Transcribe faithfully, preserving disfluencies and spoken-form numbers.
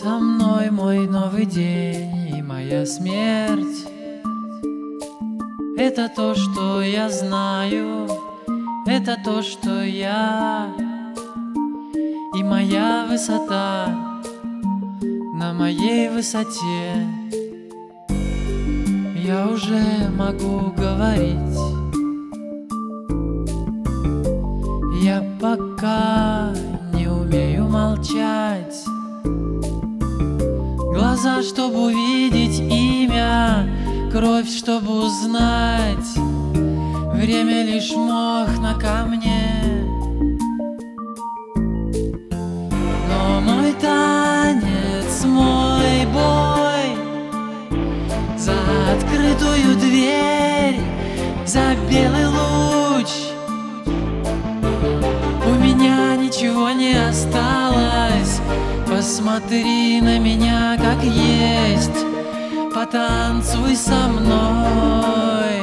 Со мной мой новый день и моя смерть. Это то, что я знаю, это то, что я. И моя высота на моей высоте. Я уже могу говорить. Я пока не умею молчать. Глаза, чтобы увидеть имя, кровь, чтобы узнать. Время лишь мох на камне. Но мой танец, мой бой за открытую дверь, за белый луч. У меня ничего не осталось. Посмотри на меня как есть, потанцуй со мной.